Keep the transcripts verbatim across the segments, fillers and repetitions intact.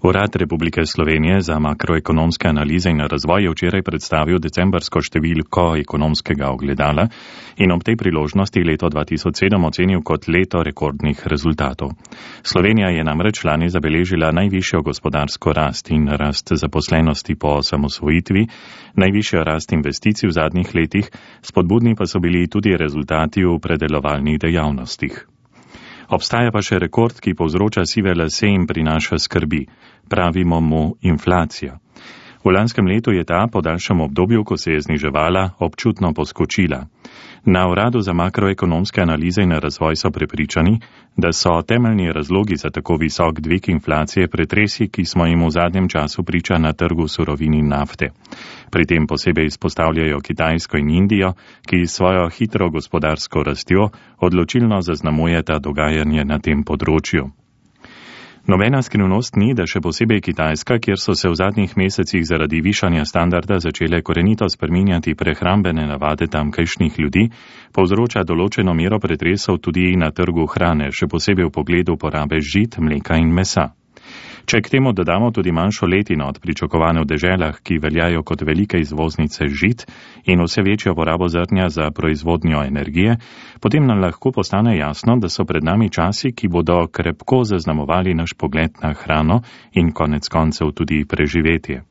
Urad Republike Slovenije za makroekonomske analize in razvoj je včeraj predstavil decembrsko številko ekonomskega ogledala in ob tej priložnosti leto dva tisoč sedem ocenil kot leto rekordnih rezultatov. Slovenija je namreč lani zabeležila najvišjo gospodarsko rast in rast zaposlenosti po osamosvojitvi, najvišjo rast investicij v zadnjih letih, spodbudni pa so bili tudi rezultati v predelovalnih dejavnostih. Obstaja pa še rekord, ki povzroča sive lase in prinaša skrbi. Pravimo mu inflacija. V lanskem letu je ta po daljšem obdobju, ko se je zniževala, občutno poskočila. Na Uradu za makroekonomske analize in razvoj so prepričani, da so temeljni razlogi za tako visok dvig inflacije pretresi, ki smo jim v zadnjem času priča na trgu surovin in nafte. Pri tem posebej izpostavljajo Kitajsko in Indijo, ki svojo hitro gospodarsko rastjo odločilno zaznamujeta dogajanje na tem področju. Nobena skrivnost ni, da še posebej Kitajska, kjer so se v zadnjih mesecih zaradi višanja standarda začele korenito spreminjati prehrambene navade tamkajšnjih ljudi, povzroča določeno mero pretresov tudi na trgu hrane, še posebej v pogledu porabe žit, mleka in mesa. Če k temu dodamo tudi manjšo letino od pričakovane v deželah, ki veljajo kot velike izvoznice žit in vse večjo porabo zrnja za proizvodnjo energije, potem nam lahko postane jasno, da so pred nami časi, ki bodo krepko zaznamovali naš pogled na hrano in konec koncev tudi preživetje.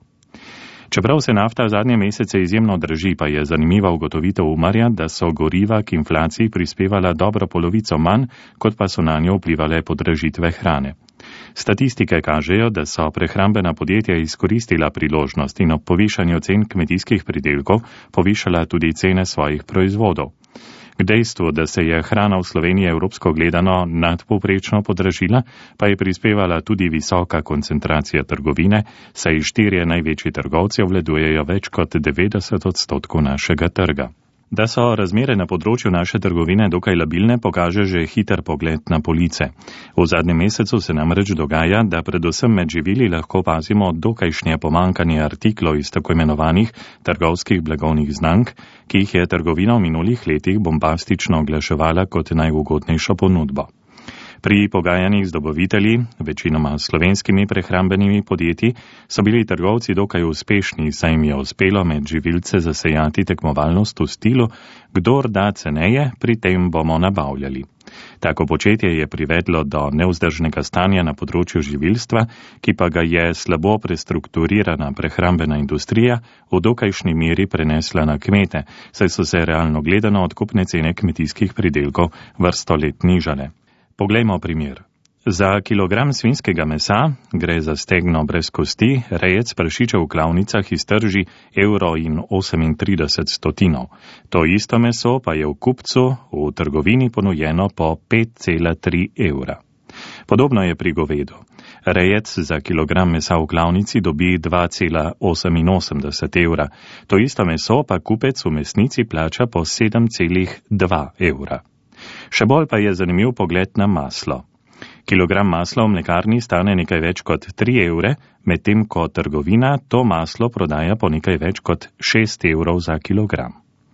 Čeprav se nafta zadnje mesece izjemno drži, pa je zanimiva ugotovitev Umarja, da so goriva k inflaciji prispevala dobro polovico manj, kot pa so na njo vplivale podražitve hrane. Statistike kažejo, da so prehrambena podjetja izkoristila priložnost in ob povišanju cen kmetijskih pridelkov povišala tudi cene svojih proizvodov. K dejstvu, da se je hrana v Sloveniji evropsko gledano nadpovprečno podražila, pa je prispevala tudi visoka koncentracija trgovine, saj štirje največji trgovci obvladujejo več kot devetdeset odstotkov našega trga. Da so razmere na področju naše trgovine dokaj labilne, pokaže že hiter pogled na police. V zadnjem mesecu se namreč dogaja, da predvsem med živili lahko opazimo dokajšnje pomankanje artiklov iz tako imenovanih trgovskih blagovnih znamk, ki jih je trgovina v minulih letih bombastično oglaševala kot najugodnejšo ponudbo. Pri pogajanjih z dobavitelji, večinoma slovenskimi prehrambenimi podjetji, so bili trgovci dokaj uspešni, saj jim je uspelo med živilce zasejati tekmovalnost v stilu, kdor da ceneje, pri tem bomo nabavljali. Tako početje je privedlo do nevzdržnega stanja na področju živilstva, ki pa ga je slabo prestrukturirana prehrambena industrija v dokajšnji meri prenesla na kmete, saj so se realno gledano odkupne cene kmetijskih pridelkov vrsto let nižale. Poglejmo primer. Za kilogram svinjskega mesa, gre za stegno brez kosti, rejec prašičev v klavnicah iztrži evro in osemintrideset stotinov. To isto meso pa je v kupcu v trgovini ponujeno po pet cela tri evra. Podobno je pri govedu. Rejec za kilogram mesa v klavnici dobi dva cela oseminosemdeset evra. To isto meso pa kupec v mesnici plača po sedem cela dva evra. Še bolj pa je zanimiv pogled na maslo. Kilogram masla v mlekarni stane nekaj več kot tri evre, medtem ko trgovina to maslo prodaja po nekaj več kot šest evrov za kilogram.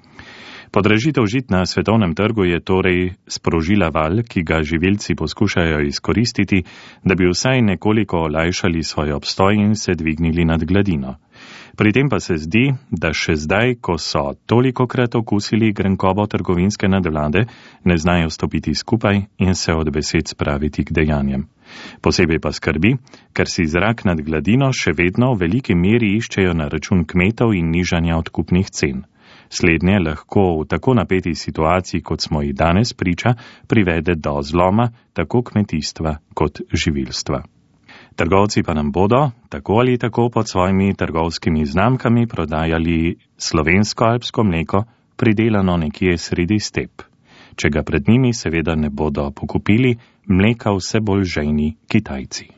Podražitev žit na svetovnem trgu je torej sprožila val, ki ga živilci poskušajo izkoristiti, da bi vsaj nekoliko olajšali svoj obstoj in se dvignili nad gladino. Pri tem pa se zdi, da še zdaj, ko so tolikokrat okusili grenkobo trgovinske nadvlade, ne znajo stopiti skupaj in se od besed spraviti k dejanjem. Posebej pa skrbi, ker si zrak nad gladino še vedno v veliki meri iščejo na račun kmetov in nižanja odkupnih cen. Slednje lahko v tako napeti situaciji, kot smo ji danes priča, privede do zloma tako kmetijstva kot živilstva. Trgovci pa nam bodo, tako ali tako pod svojimi trgovskimi znamkami, prodajali slovensko alpsko mleko, pridelano nekje sredi step. Če ga pred njimi seveda ne bodo pokupili, mleka vse bolj žejni Kitajci.